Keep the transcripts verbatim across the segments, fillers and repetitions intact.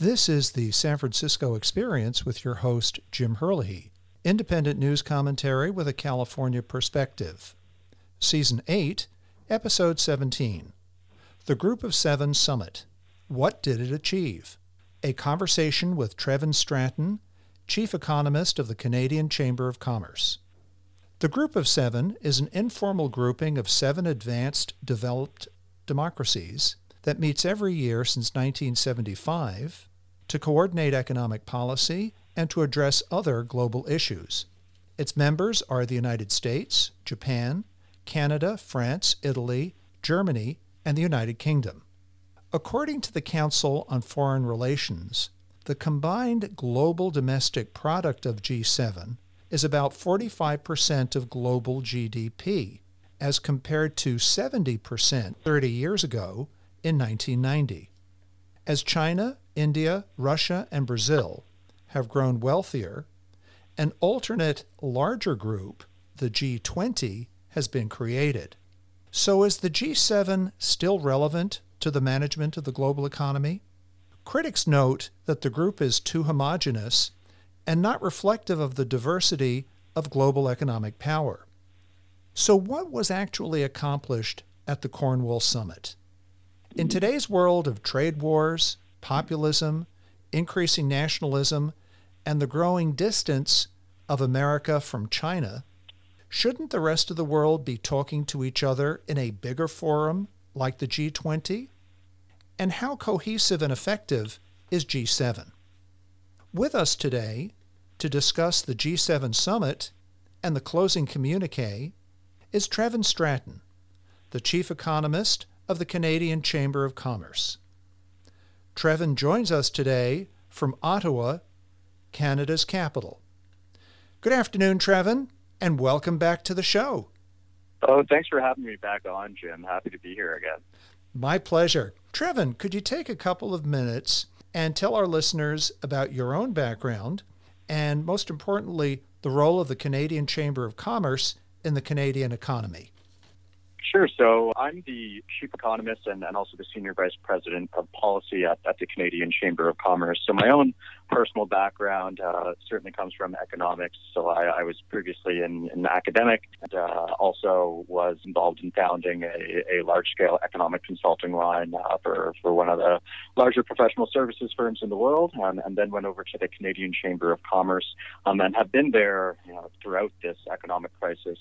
This is the San Francisco Experience with your host, Jim Herlihy, independent news commentary with a California perspective. Season eight, Episode seventeen, The Group of Seven Summit. What did it achieve? A conversation with Trevin Stratton, Chief Economist of the Canadian Chamber of Commerce. The Group of Seven is an informal grouping of seven advanced developed democracies that meets every year since nineteen seventy-five to coordinate economic policy and to address other global issues. Its members are the United States, Japan, Canada, France, Italy, Germany, and the United Kingdom. According to the Council on Foreign Relations, the combined global domestic product of G seven is about forty-five percent of global G D P, as compared to seventy percent thirty years ago in nineteen ninety. As China, India, Russia, and Brazil have grown wealthier, an alternate larger group, the G twenty, has been created. So is the G seven still relevant to the management of the global economy? Critics note that the group is too homogeneous and not reflective of the diversity of global economic power. So what was actually accomplished at the Cornwall Summit? In today's world of trade wars, populism, increasing nationalism, and the growing distance of America from China, shouldn't the rest of the world be talking to each other in a bigger forum like the G twenty? And how cohesive and effective is G seven? With us today to discuss the G seven Summit and the closing communique is Trevin Stratton, the Chief Economist of the Canadian Chamber of Commerce. Trevin joins us today from Ottawa, Canada's capital. Good afternoon, Trevin, and welcome back to the show. Oh, thanks for having me back on, Jim. Happy to be here again. My pleasure. Trevin, could you take a couple of minutes and tell our listeners about your own background and, most importantly, the role of the Canadian Chamber of Commerce in the Canadian economy? Sure. So I'm the Chief Economist and, and also the Senior Vice President of Policy at, at the Canadian Chamber of Commerce. So my own personal background uh, certainly comes from economics. So I, I was previously in, in academic and uh, also was involved in founding a, a large-scale economic consulting line uh, for, for one of the larger professional services firms in the world, um, and then went over to the Canadian Chamber of Commerce um, and have been there you know, throughout this economic crisis.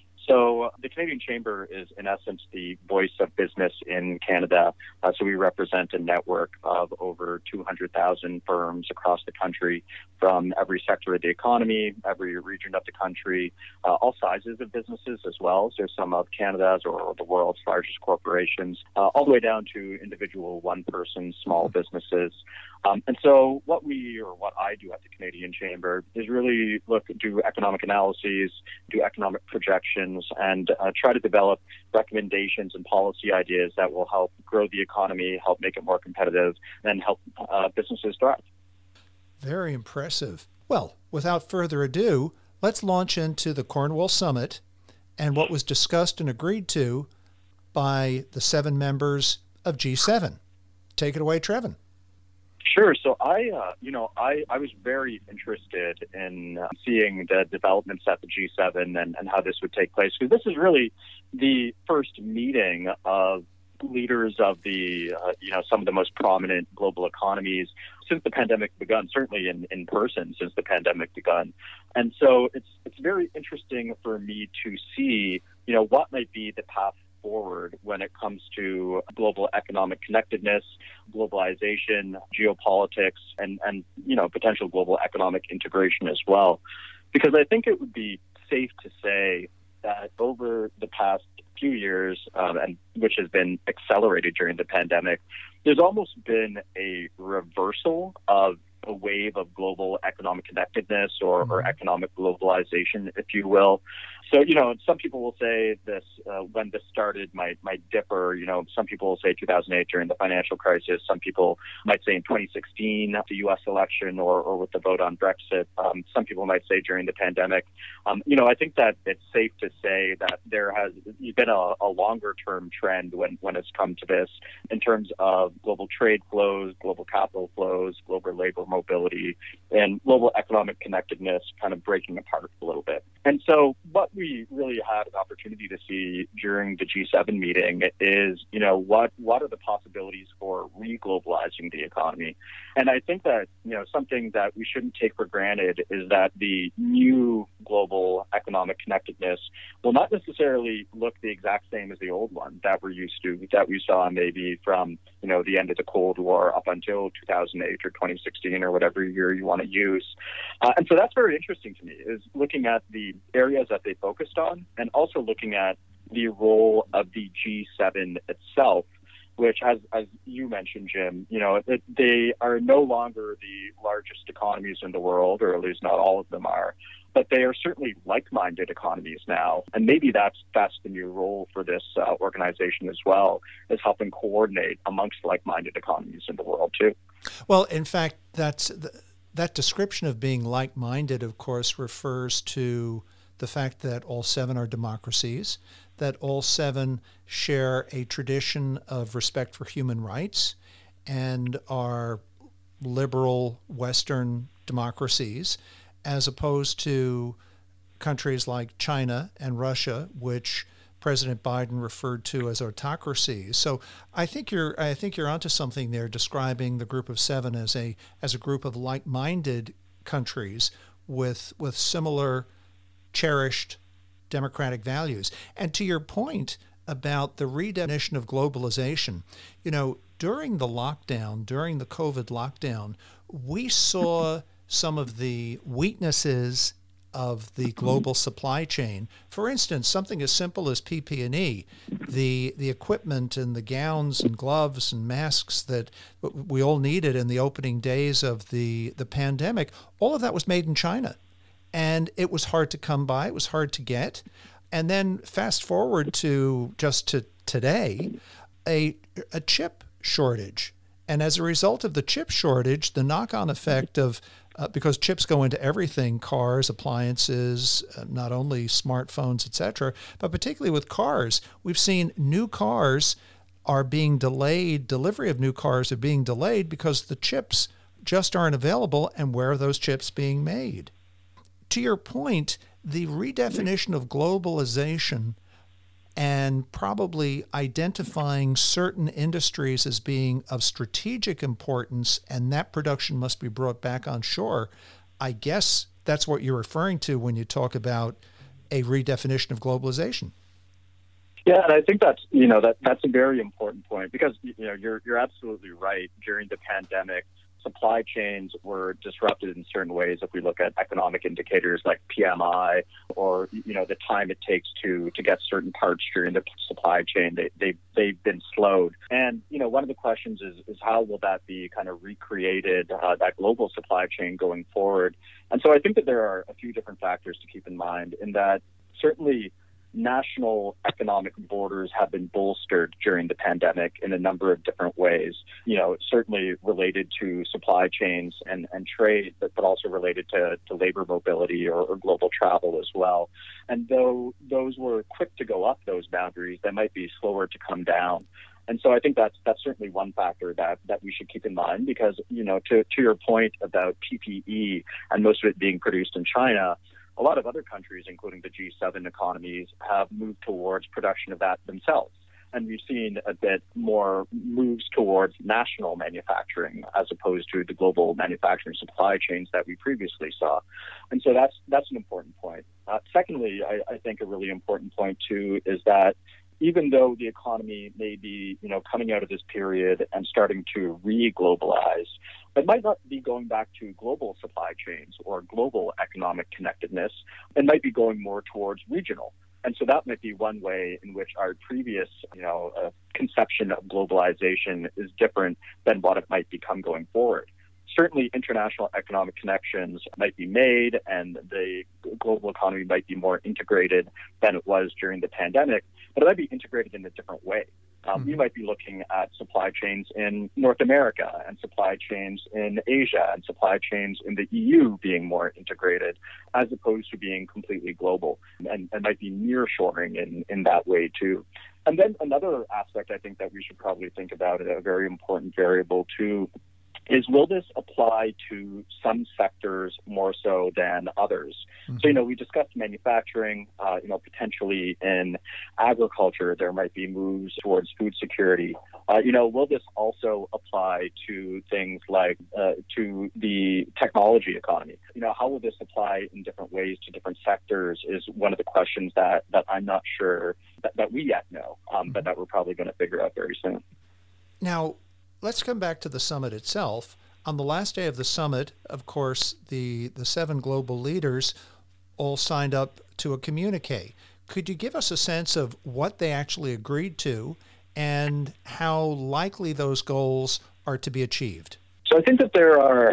So the Canadian Chamber is, in essence, the voice of business in Canada. Uh, so we represent a network of over two hundred thousand firms across the country from every sector of the economy, every region of the country, uh, all sizes of businesses as well. So some of Canada's or the world's largest corporations, uh, all the way down to individual one-person small businesses. Um, and so what we, or what I do at the Canadian Chamber is really look, do economic analyses, do economic projections, and uh, try to develop recommendations and policy ideas that will help grow the economy, help make it more competitive, and help uh, businesses thrive. Very impressive. Well, without further ado, let's launch into the Cornwall Summit and what was discussed and agreed to by the seven members of G seven. Take it away, Trevin. Sure. So I, uh, you know, I, I was very interested in uh, seeing the developments at the G seven and, and how this would take place, because this is really the first meeting of leaders of the, uh, you know, some of the most prominent global economies since the pandemic begun, certainly in, in person since the pandemic begun. And so it's it's very interesting for me to see, you know, what might be the path forward when it comes to global economic connectedness, globalization, geopolitics, and, and you know, potential global economic integration as well. Because I think it would be safe to say that over the past few years, um, and which has been accelerated during the pandemic, there's almost been a reversal of a wave of global economic connectedness or, or economic globalization, if you will. So, you know, some people will say this, uh, when this started might might differ. You know, some people will say two thousand eight during the financial crisis. Some people might say in twenty sixteen, the U S election or, or with the vote on Brexit. Um, some people might say during the pandemic. Um, you know, I think that it's safe to say that there has been a, a longer term trend when, when it's come to this in terms of global trade flows, global capital flows, global over labor mobility and global economic connectedness kind of breaking apart a little bit. And so what we really had an opportunity to see during the G seven meeting is, you know, what, what are the possibilities for re-globalizing the economy? And I think that, you know, something that we shouldn't take for granted is that the new global economic connectedness will not necessarily look the exact same as the old one that we're used to, that we saw maybe from, you know, the end of the Cold War up until two thousand eight or twenty sixteen or whatever year you want to use. Uh, and so that's very interesting to me, is looking at the areas that they focused on and also looking at the role of the G seven itself, which, as as you mentioned, Jim, you know, it, they are no longer the largest economies in the world, or at least not all of them are, but they are certainly like-minded economies now. And maybe that's that's the new role for this uh, organization as well, is helping coordinate amongst like-minded economies in the world too. Well, in fact, that's that description of being like-minded, of course, refers to the fact that all seven are democracies, that all seven share a tradition of respect for human rights and are liberal Western democracies, as opposed to countries like China and Russia, which President Biden referred to as autocracies. So I think you're I think you're onto something there, describing the group of seven as a as a group of like-minded countries with with similar cherished democratic values. And to your point about the redefinition of globalization, you know, during the lockdown, during the COVID lockdown, we saw some of the weaknesses of the global supply chain. For instance, something as simple as P P E, the the equipment and the gowns and gloves and masks that we all needed in the opening days of the, the pandemic, all of that was made in China. And it was hard to come by, it was hard to get. And then fast forward to just to today, a a chip shortage. And as a result of the chip shortage, the knock-on effect of Uh, because chips go into everything, cars, appliances, uh, not only smartphones, et cetera, but particularly with cars, we've seen new cars are being delayed, delivery of new cars are being delayed because the chips just aren't available, and where are those chips being made? To your point, the redefinition of globalization and probably identifying certain industries as being of strategic importance, and that production must be brought back on shore. I guess that's what you're referring to when you talk about a redefinition of globalization. Yeah, and I think that's, you know, that that's a very important point, because, you know, you're you're absolutely right. During the pandemic, supply chains were disrupted in certain ways. If we look at economic indicators like P M I, or, you know, the time it takes to to get certain parts during the supply chain, they, they, they've been slowed. And, you know, one of the questions is, is how will that be kind of recreated, uh, that global supply chain going forward? And so I think that there are a few different factors to keep in mind, in that certainly national economic borders have been bolstered during the pandemic in a number of different ways, you know, certainly related to supply chains and, and trade, but, but also related to, to labor mobility or, or global travel as well. And though those were quick to go up, those boundaries, they might be slower to come down. And so I think that's that's certainly one factor that, that we should keep in mind, because, you know, to, to your point about P P E and most of it being produced in China, a lot of other countries, including the G seven economies, have moved towards production of that themselves. And we've seen a bit more moves towards national manufacturing as opposed to the global manufacturing supply chains that we previously saw. And so that's that's an important point. Uh, secondly, I, I think a really important point, too, is that even though the economy may be, you know, coming out of this period and starting to re-globalize, it might not be going back to global supply chains or global economic connectedness. It might be going more towards regional. And so that might be one way in which our previous, you know, uh, conception of globalization is different than what it might become going forward. Certainly, international economic connections might be made, and the global economy might be more integrated than it was during the pandemic, but it might be integrated in a different way. Um, mm-hmm. We might be looking at supply chains in North America and supply chains in Asia and supply chains in the E U being more integrated, as opposed to being completely global, and, and might be nearshoring in, in that way too. And then another aspect I think that we should probably think about, a very important variable too, is, will this apply to some sectors more so than others? Mm-hmm. So, you know, we discussed manufacturing, uh, you know, potentially in agriculture, there might be moves towards food security. Uh, you know, will this also apply to things like uh, to the technology economy? You know, how will this apply in different ways to different sectors is one of the questions that, that I'm not sure that, that we yet know, um, mm-hmm. but that we're probably going to figure out very soon. Now, let's come back to the summit itself. On the last day of the summit, of course, the, the seven global leaders all signed up to a communique. Could you give us a sense of what they actually agreed to and how likely those goals are to be achieved? So I think that there are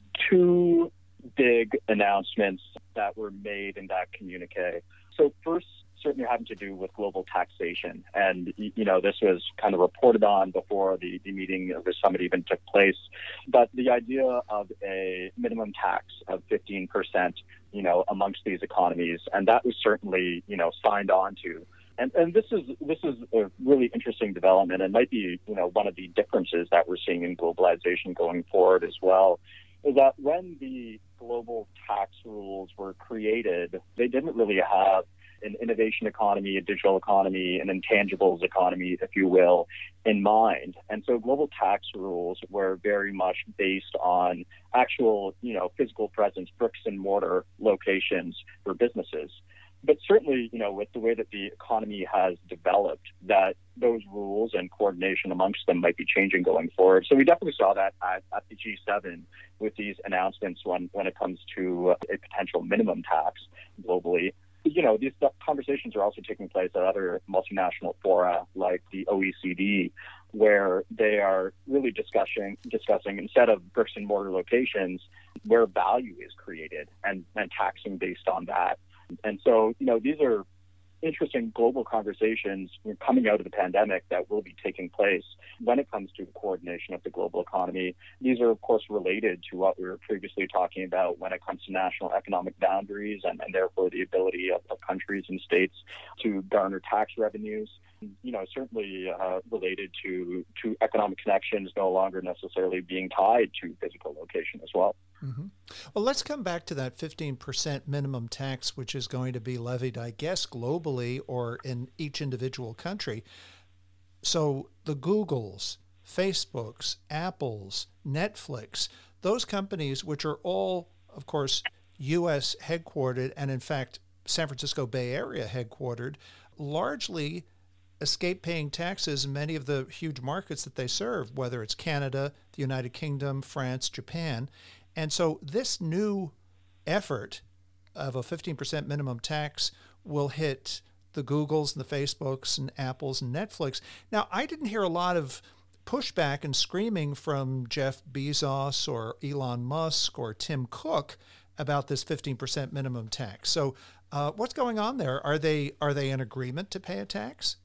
two big announcements that were made in that communique. So first, certainly having to do with global taxation. And, you know, this was kind of reported on before the, the meeting of the summit even took place. But the idea of a minimum tax of fifteen percent, you know, amongst these economies, and that was certainly, you know, signed on to. And, and this is this is a really interesting development and might be, you know, one of the differences that we're seeing in globalization going forward as well, is that when the global tax rules were created, they didn't really have an innovation economy, a digital economy, an intangibles economy, if you will, in mind. And so global tax rules were very much based on actual, you know, physical presence, bricks and mortar locations for businesses. But certainly, you know, with the way that the economy has developed, that those rules and coordination amongst them might be changing going forward. So we definitely saw that at, at the G seven with these announcements when, when it comes to a potential minimum tax globally. You know, these conversations are also taking place at other multinational fora like the O E C D, where they are really discussing, discussing instead of bricks and mortar locations, where value is created and, and taxing based on that. And so, you know, these are interesting global conversations coming out of the pandemic that will be taking place when it comes to the coordination of the global economy. These are, of course, related to what we were previously talking about when it comes to national economic boundaries and, and therefore the ability of, of countries and states to garner tax revenues. You know, certainly uh, related to, to economic connections no longer necessarily being tied to physical location as well. Mm-hmm. Well, let's come back to that fifteen percent minimum tax, which is going to be levied, I guess, globally or in each individual country. So the Googles, Facebooks, Apples, Netflix, those companies, which are all, of course, U S headquartered and, in fact, San Francisco Bay Area headquartered, largely escape paying taxes in many of the huge markets that they serve, whether it's Canada, the United Kingdom, France, Japan. And so this new effort of a fifteen percent minimum tax will hit the Googles and the Facebooks and Apples and Netflix. Now, I didn't hear a lot of pushback and screaming from Jeff Bezos or Elon Musk or Tim Cook about this fifteen percent minimum tax. So uh, what's going on there? Are they are they in agreement to pay a tax?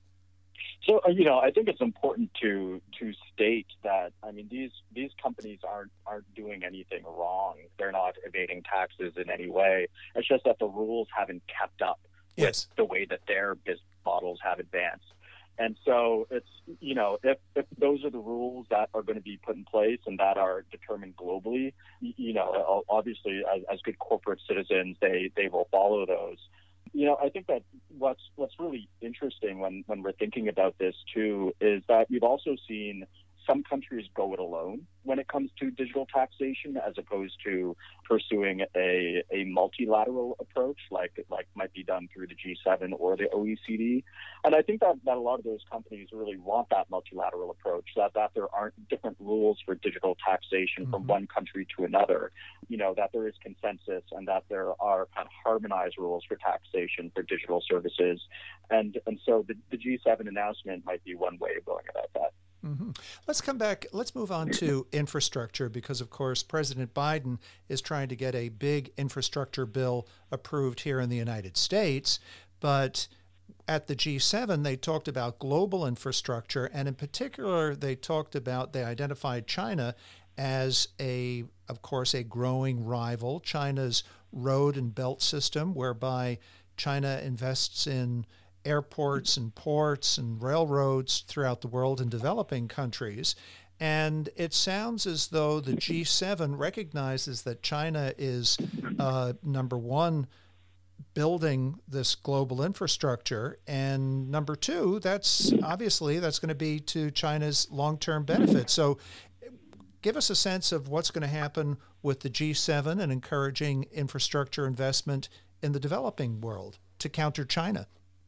So, you know, I think it's important to to state that, I mean, these these companies aren't aren't doing anything wrong. They're not evading taxes in any way. It's just that the rules haven't kept up yes. with the way that their business models have advanced. And so it's, you know, if, if those are the rules that are going to be put in place and that are determined globally, you know, obviously as, as good corporate citizens, they, they will follow those. You know, I think that what's what's really interesting when, when we're thinking about this, too, is that we've also seen some countries go it alone when it comes to digital taxation, as opposed to pursuing a, a multilateral approach like like might be done through the G seven or the O E C D. And I think that, that a lot of those companies really want that multilateral approach, that, that there aren't different rules for digital taxation mm-hmm. from one country to another, you know, that there is consensus and that there are kind of harmonized rules for taxation for digital services. And, and so the, the G seven announcement might be one way of going about that. Mm-hmm. Let's come back. Let's move on to infrastructure because, of course, President Biden is trying to get a big infrastructure bill approved here in the United States. But at the G seven, they talked about global infrastructure. And in particular, they talked about, they identified China as a, of course, a growing rival. China's road and belt system, whereby China invests in airports and ports and railroads throughout the world in developing countries. And it sounds as though the G seven recognizes that China is, uh, number one, building this global infrastructure, and number two, that's obviously that's going to be to China's long-term benefit. So give us a sense of what's going to happen with the G seven and encouraging infrastructure investment in the developing world to counter China.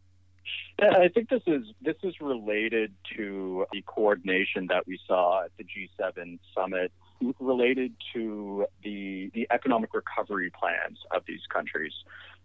Yeah, I think this is this is related to the coordination that we saw at the G seven summit, related to the the economic recovery plans of these countries.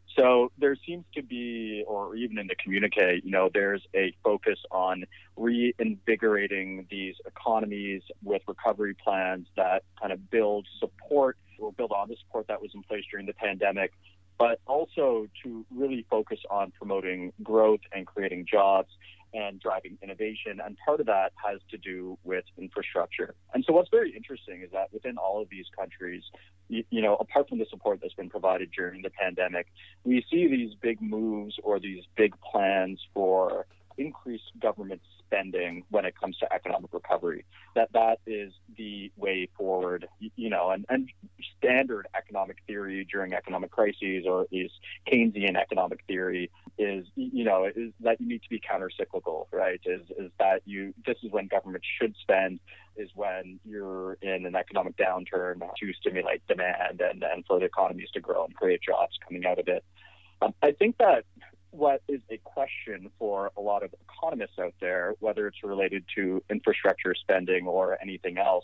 So there seems to be, or even in the communique, you know, there's a focus on reinvigorating these economies with recovery plans that kind of build support or build on the support that was in place during the pandemic, but also to really focus on promoting growth and creating jobs and driving innovation. And part of that has to do with infrastructure. And so what's very interesting is that within all of these countries, you, you know, apart from the support that's been provided during the pandemic, we see these big moves or these big plans for increased government spending when it comes to economic recovery. That that is the way forward, you know, and, and standard economic theory during economic crises, or at least Keynesian economic theory, is, you know, is that you need to be counter-cyclical, right? Is is that you this is when government should spend, is when you're in an economic downturn to stimulate demand and, and for the economies to grow and create jobs coming out of it. Um, I think that what is a question for a lot of economists out there, whether it's related to infrastructure spending or anything else,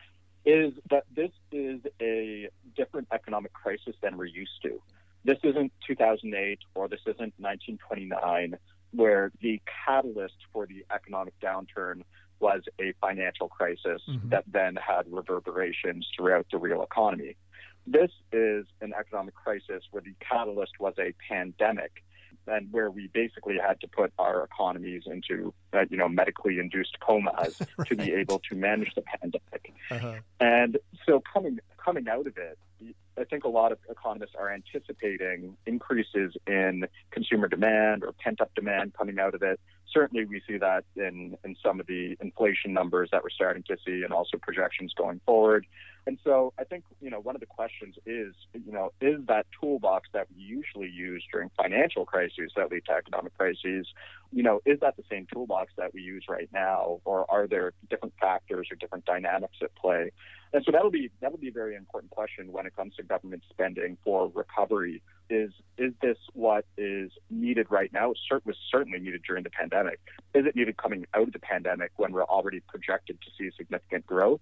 is that this is a different economic crisis than we're used to. This isn't two thousand eight or this isn't nineteen twenty-nine, where the catalyst for the economic downturn was a financial crisis mm-hmm. that then had reverberations throughout the real economy. This is an economic crisis where the catalyst was a pandemic, and where we basically had to put our economies into, uh, you know, medically induced comas right. to be able to manage the pandemic. Uh-huh. And so coming coming out of it, I think a lot of economists are anticipating increases in consumer demand or pent-up demand coming out of it. Certainly we see that in, in some of the inflation numbers that we're starting to see, and also projections going forward. And so I think, you know, one of the questions is, you know, is that toolbox that we usually use during financial crises that lead to economic crises, you know, is that the same toolbox that we use right now, or are there different factors or different dynamics at play? And so that'll be that'll be a very important question when it comes to government spending for recovery. Is is this what is needed right now? It was certainly needed during the pandemic. Is it needed coming out of the pandemic when we're already projected to see significant growth?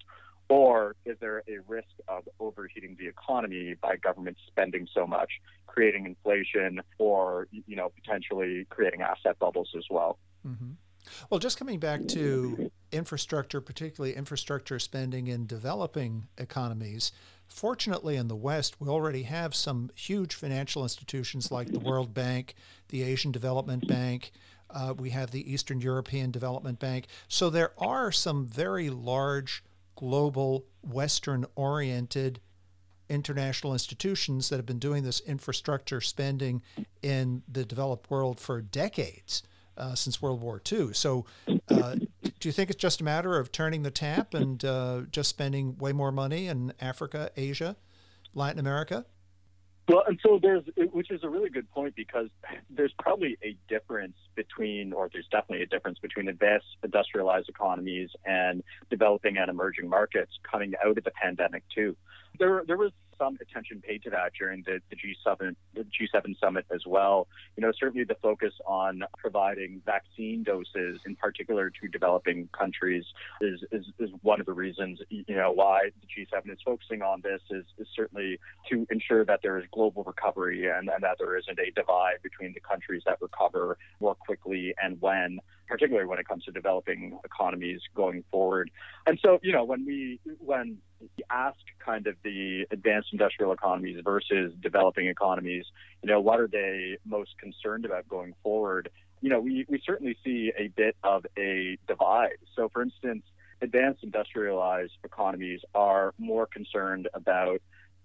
Or is there a risk of overheating the economy by government spending so much, creating inflation, or, you know, potentially creating asset bubbles as well? Mm-hmm. Well, just coming back to infrastructure, particularly infrastructure spending in developing economies, fortunately in the West, we already have some huge financial institutions like the World Bank, the Asian Development Bank. Uh, we have the Eastern European Development Bank. So there are some very large global, Western-oriented international institutions that have been doing this infrastructure spending in the developed world for decades, uh, since World War Two. So uh, do you think it's just a matter of turning the tap and uh, just spending way more money in Africa, Asia, Latin America? Well, and so there's, which is a really good point, because there's probably a difference between, or there's definitely a difference between advanced industrialized economies and developing and emerging markets coming out of the pandemic too. There, there was some attention paid to that during the, the G seven, the G seven summit as well. You know, certainly the focus on providing vaccine doses, in particular to developing countries, is is, is one of the reasons, you know, why the G seven is focusing on this, is, is certainly to ensure that there is global recovery and, and that there isn't a divide between the countries that recover more quickly and when, particularly when it comes to developing economies going forward. And so, you know, when we when we ask kind of the advanced industrial economies versus developing economies, you know, what are they most concerned about going forward? You know, we, we certainly see a bit of a divide. So, for instance, advanced industrialized economies are more concerned about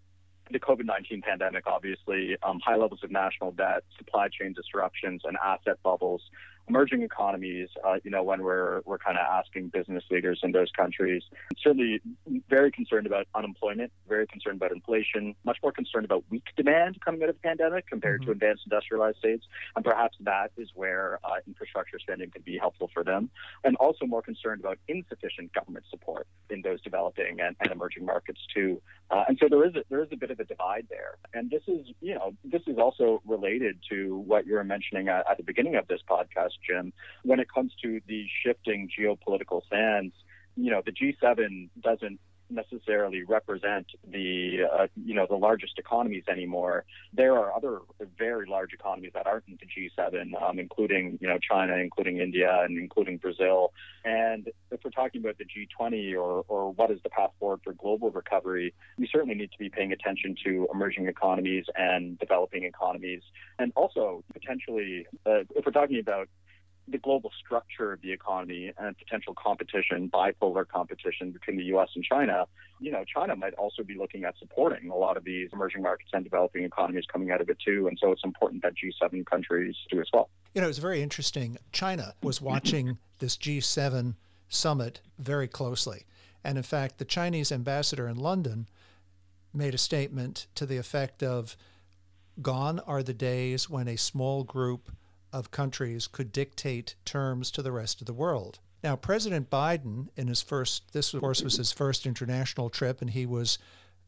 the COVID nineteen pandemic, obviously, um, high levels of national debt, supply chain disruptions, and asset bubbles. emerging economies, uh, you know, when we're we're kind of asking business leaders in those countries, certainly very concerned about unemployment, very concerned about inflation, much more concerned about weak demand coming out of the pandemic compared mm-hmm. to advanced industrialized states. And perhaps that is where uh, infrastructure spending could be helpful for them. And also more concerned about insufficient government support in those developing and, and emerging markets too. Uh, and so there is a, there is a bit of a divide there. And this is, you know, this is also related to what you were mentioning at, at the beginning of this podcast, Jim, when it comes to the shifting geopolitical sands. You know, the G seven doesn't necessarily represent the, uh, you know, the largest economies anymore. There are other very large economies that aren't in the G seven, um, including, you know, China, including India, and including Brazil. And if we're talking about the G twenty or, or what is the path forward for global recovery, we certainly need to be paying attention to emerging economies and developing economies. And also, potentially, uh, if we're talking about the global structure of the economy and potential competition, bipolar competition between the U S and China, you know, China might also be looking at supporting a lot of these emerging markets and developing economies coming out of it too. And so it's important that G seven countries do as well. You know, it's very interesting. China was watching this G seven summit very closely. And in fact, the Chinese ambassador in London made a statement to the effect of, "Gone are the days when a small group of countries could dictate terms to the rest of the world." Now, President Biden, in his first, this of course was his first international trip, and he was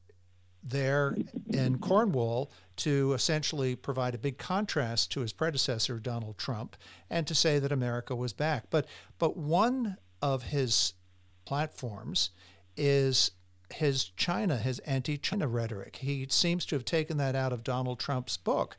there in Cornwall to essentially provide a big contrast to his predecessor, Donald Trump, and to say that America was back. But, but one of his platforms is his China, his anti-China rhetoric. He seems to have taken that out of Donald Trump's book.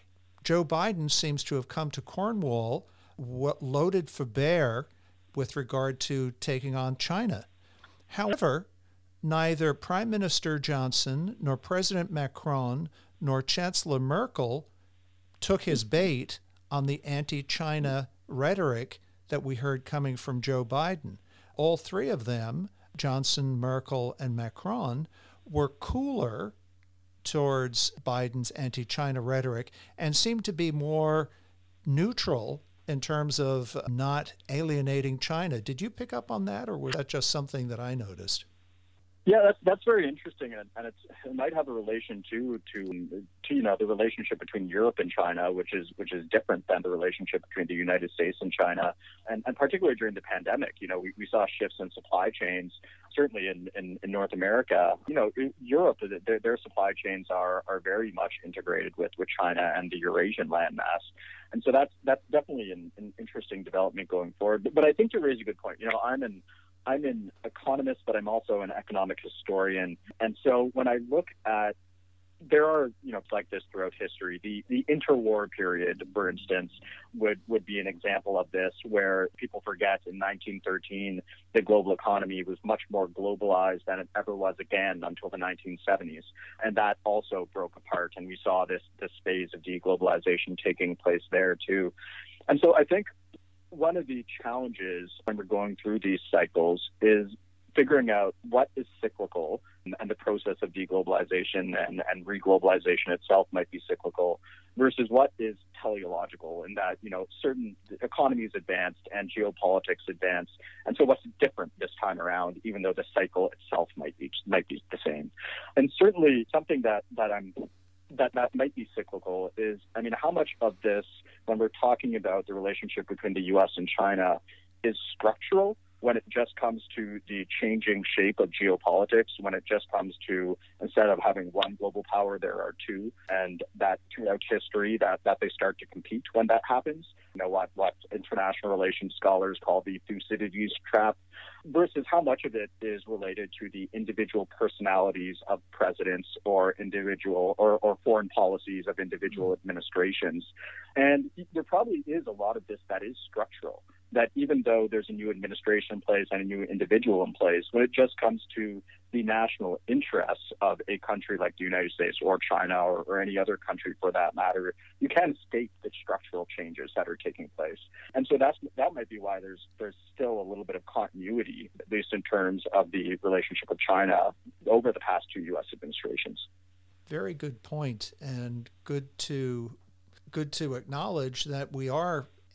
Joe Biden seems to have come to Cornwall loaded for bear with regard to taking on China. However, neither Prime Minister Johnson nor President Macron nor Chancellor Merkel took his bait on the anti-China rhetoric that we heard coming from Joe Biden. All three of them, Johnson, Merkel, and Macron, were cooler towards Biden's anti-China rhetoric and seemed to be more neutral in terms of not alienating China. Did you pick up on that, or was that just something that I noticed? Yeah, that's that's very interesting, and, and it's, it might have a relation too to, to you know the relationship between Europe and China, which is which is different than the relationship between the United States and China, and, and particularly during the pandemic, you know, we, we saw shifts in supply chains. Certainly in, in, in North America, you know, Europe, their, their supply chains are are very much integrated with, with China and the Eurasian landmass, and so that's that's definitely an, an interesting development going forward. But, but I think you raise a good point. You know, I'm an I'm an economist, but I'm also an economic historian. And so when I look at, there are, you know, like this throughout history. The the interwar period, for instance, would, would be an example of this, where people forget in nineteen thirteen, the global economy was much more globalized than it ever was again until the nineteen seventies. And that also broke apart. And we saw this, this phase of deglobalization taking place there too. And so I think one of the challenges when we're going through these cycles is figuring out what is cyclical, and the process of deglobalization and, and reglobalization itself might be cyclical, versus what is teleological, in that, you know, certain economies advanced and geopolitics advanced. And so what's different this time around, even though the cycle itself might be might be the same. And certainly something that, that I'm that that might be cyclical is, I mean, how much of this, when we're talking about the relationship between the U S and China, is structural, when it just comes to the changing shape of geopolitics, when it just comes to, instead of having one global power, there are two, and that throughout history that, that they start to compete when that happens. You know, what, what international relations scholars call the Thucydides trap, versus how much of it is related to the individual personalities of presidents or individual or, or foreign policies of individual administrations. And there probably is a lot of this that is structural, that even though there's a new administration in place and a new individual in place, when it just comes to the national interests of a country like the United States or China or, or any other country for that matter, you can escape the structural changes that are taking place. And so that's that might be why there's there's still a little bit of continuity, at least in terms of the relationship with China over the past two U S administrations. Very good point, and good to good to acknowledge that we are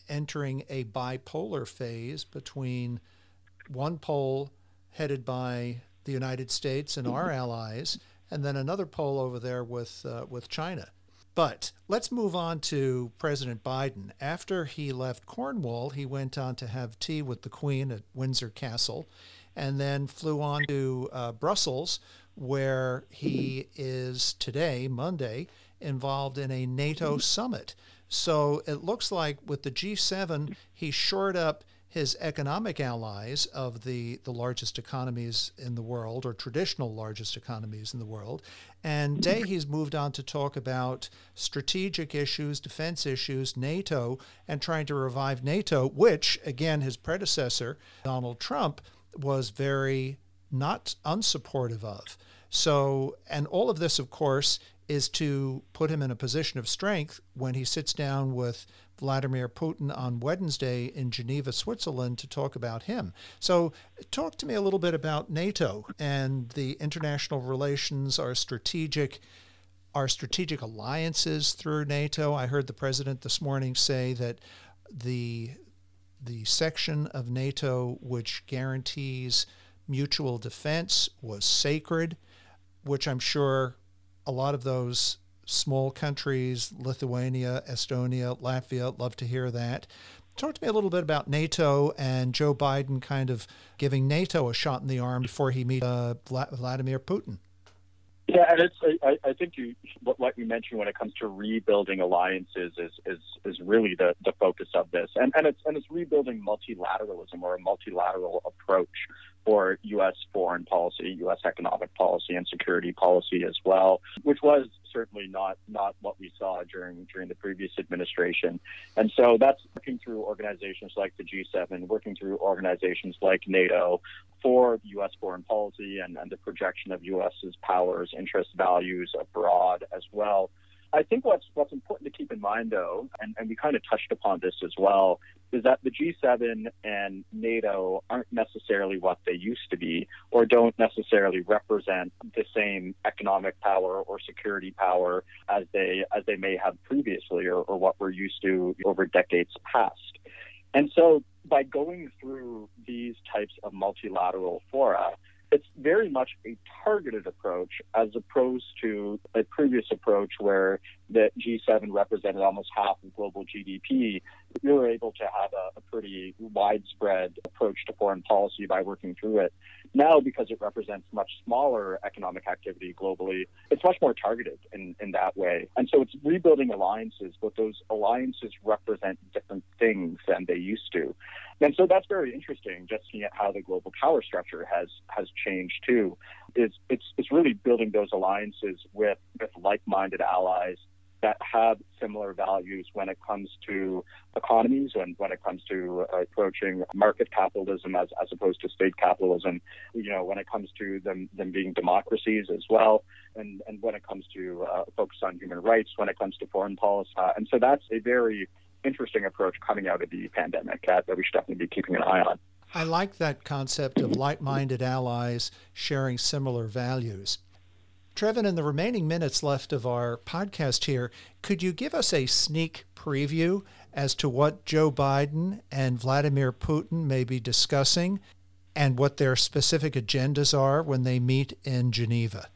entering a bipolar phase between one pole headed by the United States and our allies, and then another pole over there with uh, with China. But let's move on to President Biden. After he left Cornwall, he went on to have tea with the Queen at Windsor Castle, and then flew on to uh, Brussels, where he is today, Monday, involved in a NATO summit. So it looks like with the G seven, he shored up his economic allies of the, the largest economies in the world, or traditional largest economies in the world. And today he's moved on to talk about strategic issues, defense issues, NATO, and trying to revive NATO, which, again, his predecessor, Donald Trump, was very not unsupportive of. So, and all of this, of course, is to put him in a position of strength when he sits down with Vladimir Putin on Wednesday in Geneva, Switzerland, to talk about him. So talk to me a little bit about NATO and the international relations, our strategic, our strategic alliances through NATO. I heard the president this morning say that the, the section of NATO which guarantees mutual defense was sacred, which I'm sure a lot of those small countries, Lithuania, Estonia, Latvia, love to hear that. Talk to me a little bit about NATO and Joe Biden kind of giving NATO a shot in the arm before he meets uh, Vladimir Putin. Yeah, and it's I, I think you what, what you mentioned when it comes to rebuilding alliances is is, is really the, the focus of this, and and it's and it's rebuilding multilateralism, or a multilateral approach for U S foreign policy, U S economic policy, and security policy as well, which was certainly not not what we saw during during the previous administration. And so that's working through organizations like the G seven, working through organizations like NATO for U S foreign policy and, and the projection of U S's powers, interests, values abroad as well. I think what's what's important to keep in mind, though, and, and we kind of touched upon this as well, is that the G seven and NATO aren't necessarily what they used to be, or don't necessarily represent the same economic power or security power as they as they may have previously, or, or what we're used to over decades past. And so by going through these types of multilateral fora, it's very much a targeted approach as opposed to a previous approach where the G seven represented almost half of global G D P. We were able to have a, a pretty widespread approach to foreign policy by working through it. Now, because it represents much smaller economic activity globally, it's much more targeted in, in that way. And so it's rebuilding alliances, but those alliances represent different things than they used to. And so that's very interesting, just seeing at how the global power structure has has changed too. Is it's it's really building those alliances with, with like-minded allies that have similar values when it comes to economies and when it comes to uh, approaching market capitalism as, as opposed to state capitalism, you know, when it comes to them, them being democracies as well, and, and when it comes to uh, focus on human rights, when it comes to foreign policy. Uh, and so that's a very interesting approach coming out of the pandemic uh, that we should definitely be keeping an eye on. I like that concept of like-minded allies sharing similar values. Trevin, in the remaining minutes left of our podcast here, could you give us a sneak preview as to what Joe Biden and Vladimir Putin may be discussing and what their specific agendas are when they meet in Geneva?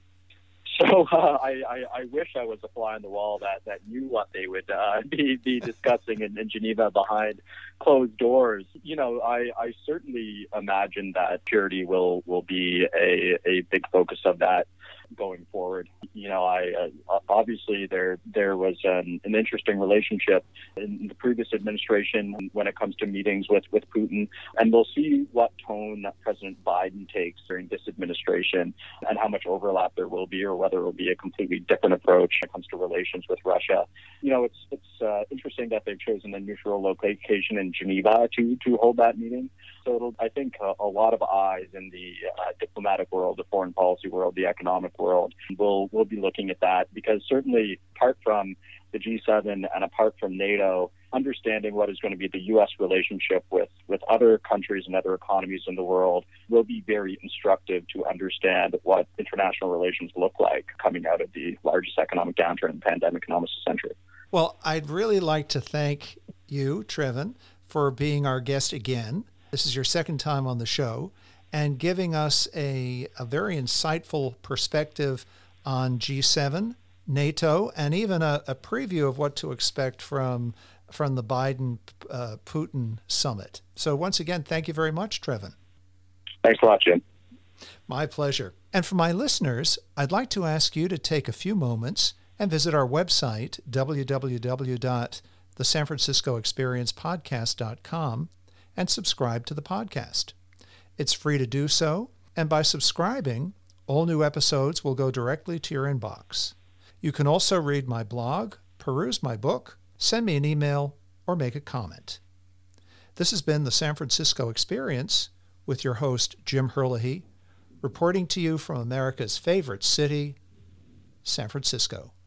So uh, I, I, I wish I was a fly on the wall that, that knew what they would uh, be, be discussing in, in Geneva behind closed doors. You know, I, I certainly imagine that purity will, will be a, a big focus of that going forward. You know, I uh, obviously there there was an, an interesting relationship in the previous administration when it comes to meetings with, with Putin, and we'll see what tone President Biden takes during this administration and how much overlap there will be, or whether it will be a completely different approach when it comes to relations with Russia. You know, it's it's uh, interesting that they've chosen a neutral location in Geneva to to hold that meeting. So it'll, I think, uh, a lot of eyes in the uh, diplomatic world, the foreign policy world, the economic world will will be looking at that, because certainly apart from the G seven and apart from NATO, understanding what is going to be the U S relationship with, with other countries and other economies in the world will be very instructive to understand what international relations look like coming out of the largest economic downturn and pandemic in almost a century. Well, I'd really like to thank you, Trevin, for being our guest again. This is your second time on the show and giving us a, a very insightful perspective on G seven, NATO, and even a, a preview of what to expect from, from the Biden-Putin uh, summit. So once again, thank you very much, Trevin. Thanks a lot, Jim. My pleasure. And for my listeners, I'd like to ask you to take a few moments and visit our website, w w w dot the san francisco experience podcast dot com, and subscribe to the podcast. It's free to do so, and by subscribing, all new episodes will go directly to your inbox. You can also read my blog, peruse my book, send me an email, or make a comment. This has been the San Francisco Experience with your host, Jim Herlihy, reporting to you from America's favorite city, San Francisco.